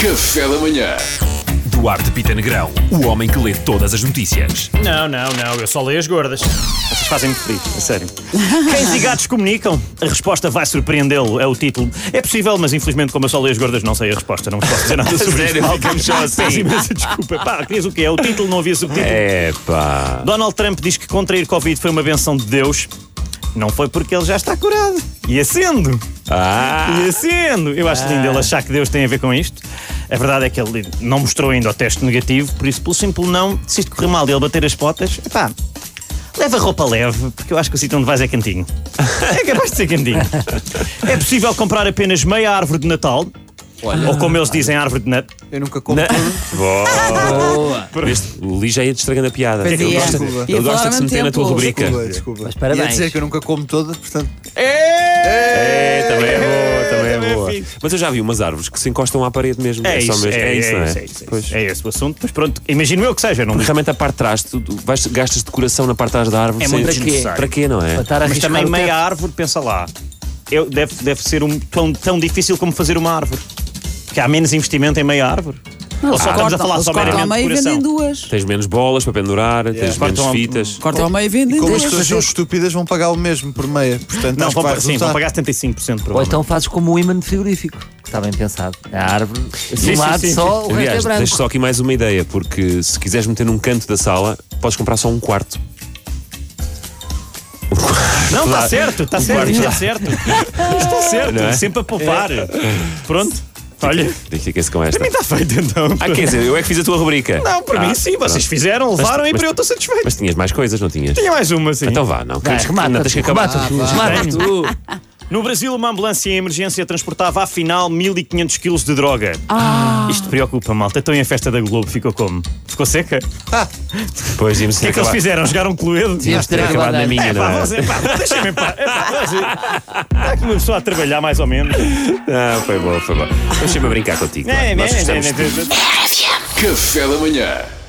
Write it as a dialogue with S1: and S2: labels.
S1: Café da manhã.
S2: Duarte Pita Negrão, o homem que lê todas as notícias.
S3: Não, eu só leio as gordas. Vocês fazem-me feliz, a sério. Cães e gatos comunicam? A resposta vai surpreendê-lo, é o título. É possível, mas infelizmente, como eu só leio as gordas, não sei a resposta. Não vos posso dizer nada sobre
S2: Sério,
S3: isso.
S2: ficamos só assim.
S3: Peço imensa desculpa. Pá, querias o quê? É o título, não havia subtítulo.
S2: Epá.
S3: Donald Trump diz que contrair Covid foi uma benção de Deus. Não foi porque ele já está curado. Ia sendo. Ia sendo. Eu acho lindo ele achar que Deus tem a ver com isto. A verdade é que ele não mostrou ainda o teste negativo, por isso, pelo simples não, se isto correr mal e ele bater as potas, epá, leva roupa leve, porque eu acho que o sítio onde vais é cantinho. É capaz de ser cantinho. É possível comprar apenas meia árvore de Natal.
S4: Olha,
S3: Ou como eles dizem, árvore de Natal.
S4: eu nunca como tudo.
S2: Boa. O Li já ia estragando a piada.
S5: Pois
S2: Ele
S5: é.
S2: gosta,
S5: Ia
S2: ele
S5: falar
S2: gosta
S5: ao
S2: de se
S5: mesmo
S2: meter na tua
S5: tempo.
S2: rubrica.
S4: Desculpa.
S5: Mas parabéns.
S4: Ia dizer que eu nunca como toda, portanto.
S2: Também é boa, também é boa.
S3: fixe.
S2: Mas eu já vi umas árvores que se encostam à parede mesmo.
S3: É
S2: só
S3: isso,
S2: mesmo. É isso, não é?
S3: Pois. É esse o assunto, mas pronto, imagino eu que seja. Não...
S2: Porque realmente a parte de trás, tu gastas decoração na parte de trás da árvore.
S3: É
S2: sem-
S3: muito
S2: para quê?
S3: desnecessário.
S2: Para quê, não é?
S5: Para estar a
S3: Mas
S5: arriscar
S3: também
S5: o
S3: meia
S5: teto.
S3: árvore, pensa lá. Deve ser tão difícil como fazer uma árvore. Porque há menos investimento em meia árvore. Ou só estamos a falar
S5: Eles
S3: só
S5: cortam ao
S3: meramente
S5: meio
S3: de
S5: e vendem
S3: decoração.
S5: duas.
S2: Tens menos bolas para pendurar, tens menos
S3: Cortam a-
S2: fitas.
S5: Cortam ao meio e vendem
S4: Como as
S5: duas.
S4: pessoas são estúpidas, vão pagar o mesmo por meia. Portanto,
S3: Não,
S4: acho que vai
S3: sim, vão
S4: resultar.
S3: pagar 75%,
S5: Ou
S3: provavelmente.
S5: então fazes como o imã de frigorífico, que está bem pensado. A árvore, de
S3: Sim,
S5: um lado
S3: sim.
S5: só, o resto
S2: Aliás,
S5: é branco.
S2: deixo só aqui mais uma ideia, porque se quiseres meter num canto da sala, podes comprar só um quarto.
S3: Não, está
S2: Lá.
S3: certo, está certo, está certo. Está certo,
S2: Não é?
S3: sempre a poupar. Pronto, olha,
S2: Fica-se com esta.
S3: para mim está feito então.
S2: Quer dizer, eu é que fiz a tua rubrica.
S3: Não, para mim sim, vocês fizeram, levaram e para eu estou satisfeito.
S2: Mas tinhas mais coisas, não tinhas?
S3: Tinha mais uma, sim.
S2: Então vá, não.
S5: Vai,
S2: Não tens que acabar.
S5: remata tu.
S3: No Brasil, uma ambulância em emergência transportava afinal 1500 quilos de droga. Isto preocupa, malta. Então e a festa da Globo ficou como? Ficou seca?
S2: Depois íamos
S3: O que é que eles fizeram? Jogaram Cluedo?
S5: Devíamos ter
S2: acabado
S5: acabado
S2: na minha, não é?
S3: Deixa-me em paz. Está aqui uma pessoa a trabalhar mais ou menos.
S2: Foi bom. Deixa-me brincar contigo. Nós gostamos de ti.
S1: Café da manhã.